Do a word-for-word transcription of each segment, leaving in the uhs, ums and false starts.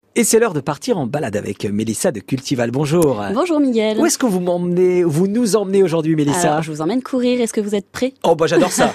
Et c'est l'heure de partir en balade avec Mélissa de Cultival. Bonjour. Bonjour Miguel. Où est-ce que vous m'emmenez, vous nous emmenez aujourd'hui, Mélissa? Alors, je vous emmène courir. Est-ce que vous êtes prêts? Oh bah j'adore ça.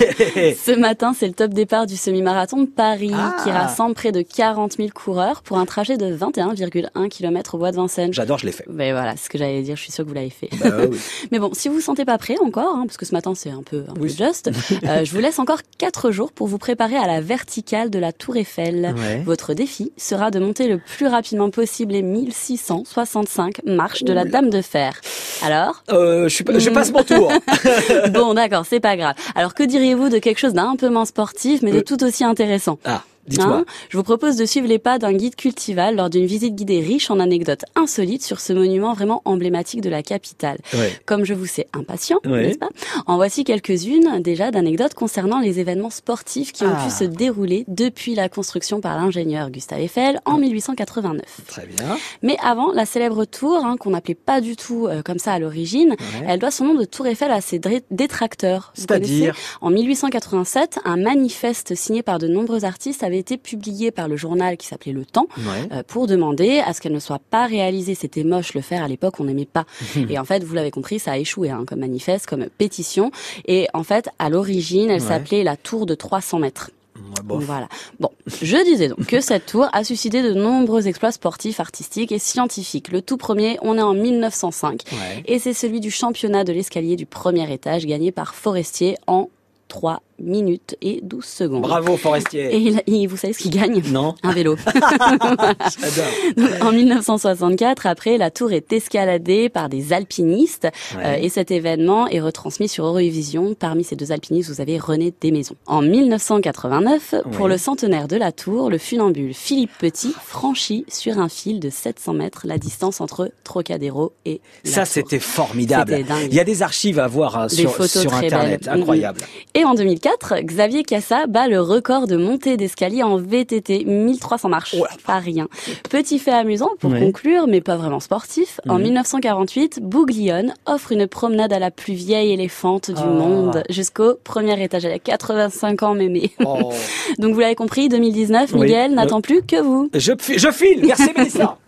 Ce matin, c'est le top départ du semi-marathon de Paris Ah. qui rassemble près de quarante mille coureurs pour un trajet de vingt et un virgule un kilomètres au bois de Vincennes. J'adore, je l'ai fait. Ben voilà, c'est ce que j'allais dire. Je suis sûre que vous l'avez fait. Bah oui. Mais bon, si vous vous sentez pas prêt encore, hein, parce que ce matin c'est un peu, un Oui. peu juste, euh, je vous laisse encore quatre jours pour vous préparer à la verticale de la Tour Eiffel. Ouais. Votre défi sera de monter le plus rapidement possible les mille six cent soixante-cinq marches de la Oula. Dame de Fer. Alors? Euh, je, suis pas- je passe mon tour. Bon, d'accord, c'est pas grave. Alors, que diriez-vous de quelque chose d'un peu moins sportif, mais de Euh. tout aussi intéressant? Ah, dites-moi. Hein, je vous propose de suivre les pas d'un guide Cultival lors d'une visite guidée riche en anecdotes insolites sur ce monument vraiment emblématique de la capitale. Ouais. Comme je vous sais impatient, Ouais. n'est-ce pas? En voici quelques-unes déjà d'anecdotes concernant les événements sportifs qui ont Ah. pu se dérouler depuis la construction par l'ingénieur Gustave Eiffel en mille huit cent quatre-vingt-neuf. Très bien. Mais avant, la célèbre tour, hein, qu'on n'appelait pas du tout euh, comme ça à l'origine, Ouais. elle doit son nom de Tour Eiffel à ses dré- détracteurs. Vous C'est-à-dire? connaissez ? En mille huit cent quatre-vingt-sept, un manifeste signé par de nombreux artistes avait été publié par le journal qui s'appelait Le Temps Ouais. euh, pour demander à ce qu'elle ne soit pas réalisée. C'était moche, le faire à l'époque, on n'aimait pas. Et en fait, vous l'avez compris, ça a échoué hein, comme manifeste, comme pétition. Et en fait, à l'origine, elle Ouais. s'appelait la Tour de trois cents mètres. Ouais, bof. Voilà. Bon, je disais donc que cette tour a suscité de nombreux exploits sportifs, artistiques et scientifiques. Le tout premier, on est en mille neuf cent cinq. Ouais. Et c'est celui du championnat de l'escalier du premier étage gagné par Forestier en trois minutes et douze secondes. Bravo, Forestier. Et il, il- vous savez ce qu'il gagne? Non. Un vélo. J'adore. Donc, en mille neuf cent soixante-quatre, après, la tour est escaladée par des alpinistes Ouais. euh, et cet événement est retransmis sur Eurovision. Parmi ces deux alpinistes, vous avez René Desmaisons. En mille neuf cent quatre-vingt-neuf, pour Oui. le centenaire de la tour, le funambule Philippe Petit franchit sur un fil de sept cents mètres la distance entre Trocadéro et la Ça, tour. c'était formidable. C'était dingue. Il y a des archives à voir hein, Des sur, photos sur très Internet. belles. Incroyable. Et en deux mille quatre, Xavier Cassa bat le record de montée d'escalier en V T T, mille trois cents marches. Ouais. Pas rien. Petit fait amusant pour Ouais. conclure, mais pas vraiment sportif. En Mhm. mille neuf cent quarante-huit, Bouglione offre une promenade à la plus vieille éléphante du Ah. monde jusqu'au premier étage. Elle a quatre-vingt-cinq ans, mémé. Oh. Donc vous l'avez compris, deux mille dix-neuf, Oui. Miguel Euh. n'attend plus que vous. Je, fi- je file. Merci, Mélissa.